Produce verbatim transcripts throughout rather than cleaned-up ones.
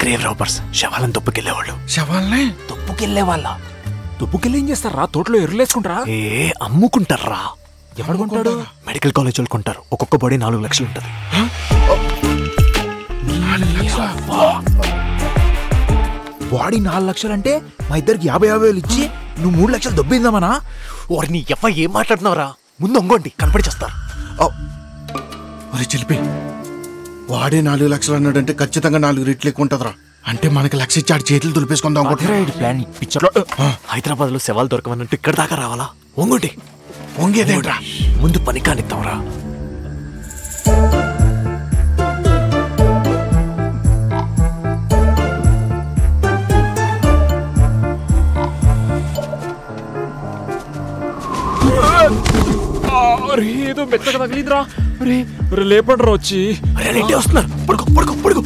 Grave robbers, శవాలను తొప్పుకెళ్లేవాళ్ళు. శవాలనే తొప్పుకెళ్లే వాళ్ళ. తుప్పుకెళ్ళి ఏం చేస్తారా? తోటలో ఎర్రలేసుకుంటారా? ఏ అమ్ముకుంటారా? ఎవడు కొంటాడు? మెడికల్ కాలేజ్ వాళ్ళు కొంటారు. ఒక్కొక్క బాడీ నాలుగు లక్షలు ఉంటది. బాడీ నాలుగు లక్షలు అంటే మా ఇద్దరికి యాభై యాభై వేలు ఇచ్చి నువ్వు మూడు లక్షలు దొబ్బిందామనా? వారిని ఎవ ఏం మాట్లాడుతున్నావురా? ముందు ఒంగోండి, కనపడి చేస్తారు. అరే చిలిపి, వాడే నాలుగు లక్షలు అన్నాడంటే ఖచ్చితంగా నాలుగు రెట్లు ఎక్కువ ఉంటుందిరా. అంటే మనకి లక్ష ఇచ్చి ఆడి చేతులు దులిపేసుకుందాం. ప్లాన్ పిక్చర్లో హైదరాబాద్ లో శవాలు దొరకమన్నట్టు ఇక్కడ దాకా రావాలా? ఒంగోండి. వంగేదేంట్రా? ముందు పని కానిద్దాంరా. ఏదో మెత్తగా తగిలిందిరా. రే లేపండ్రా వచ్చి. ఇంటి వస్తున్నారు. పడుకో పడుకో పడుకో.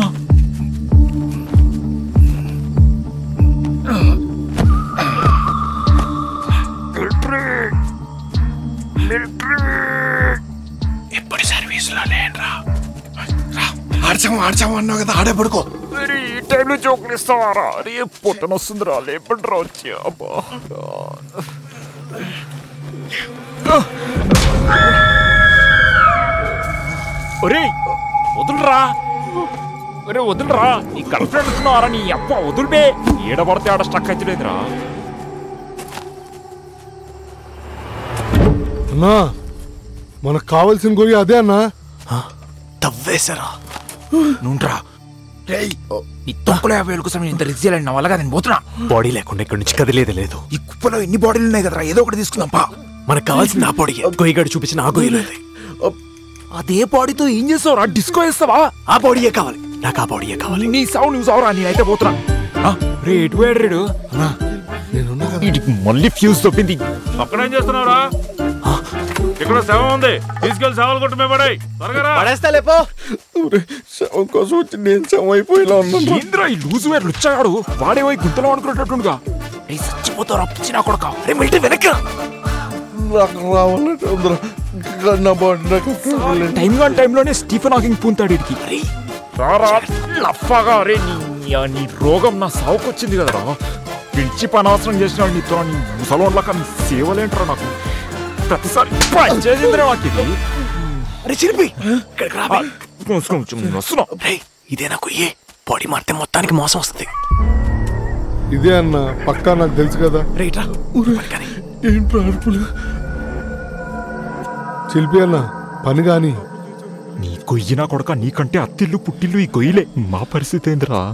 ఎప్పుడు సర్వీస్ లో లేనరా. ఆడ్చాము ఆడ్చాము అన్నావు కదా, ఆడే పడుకో. ఈ టైంలో జోకులు ఇస్తావారా? అరే పొట్టన వస్తుందిరా, లేపండ్రా వచ్చి. అబ్బా ఒరే వదులురా, ఒరే వదులురా. నీ గర్ల్ ఫ్రెండ్ వస్తున్నారా? నీ అప్ప వదులుబే. ఏడబడితే ఆడ స్టక్ అవుతులేదురా. అన్నా మనకు కావాల్సిన గొయ్యి అదే అన్నా. తవ్వేశారా? నుండ్రా ఈ తొక్కలో యాభై వేల కోసం ఇంత రిస్క్ చేయాలని నా వల్ల నేను పోతున్నా. బాడీ లేకుండా ఇక్కడి నుంచి కదిలేదు లేదు. ఈ కుప్పలో ఎన్ని బాడీలు ఉన్నాయి కదరా, ఏదో ఒకటి తీసుకుందాం పా. మనకు కావాల్సింది ఆ బాడీ. గొయ్యగాడు చూపించిన ఆ గొయ్యలో అదే బాడీతో ఏం చేస్తావురా? డిస్కో వేస్తావా? ఆ బాడీయే కావాలి నాకు. ఆ బాడీయే కావాలి. నీ సావు నువ్వు సావురా. నేనైతే పోతున్నా. రే ఎటు పోయాడు రేడు? మళ్ళీ ఫ్యూజ్ తప్పింది. అక్కడ ఏం చేస్తున్నావురా? ఇక్కడ శవం ఉంది, తీసుకెళ్లి శవాలు కొట్టు మేము పడాయి. పడేస్తా లేపో. శవం కోసం వచ్చి నేను శవం అయిపోయేలా ఉన్నాను. ఏంద్రా ఈ లూజు వేరు లుచ్చాడు? వాడే పోయి గుంతలో అనుకునేటట్టుండగా. రే చచ్చిపోతావు పిచ్చిన కొడక. అరే మిలిటరీ వెనక్కి నాకు రావాలంటే ఉందిరా. నా బాడీ నాకు టైం కాని టైంలోనే స్టీఫెన్ హాకింగ్ పూంతాడు ఇడికి. రారా లఫాగా. రే నీ నీ రోగం నా సావుకొచ్చింది కదరా. పిలిచి పనాసనం చేసినాడు నీతో. నీ ముసలోన్లక నీ సేవలేంటరా నాకు. ప్రతిసారి చేసిందిరా నాకు ఇది. అరే చిరిపి ఇక్కడికి రా. వస్తున్నా. ఇదే నాకు ఏ బాడీ మారితే మొత్తానికి మోసం వస్తుంది. ఇదే అన్న పక్కా నాకు తెలుసు కదా. రైట్ రా. ఏంట్రా అరుపులు? శిల్పి అన్న పని గాని. నీ గొయ్యినా కొడక, నీకంటే అత్తిల్లు పుట్టిల్లు ఈ గొయ్యిలే. మా పరిస్థితి ఏందిరా?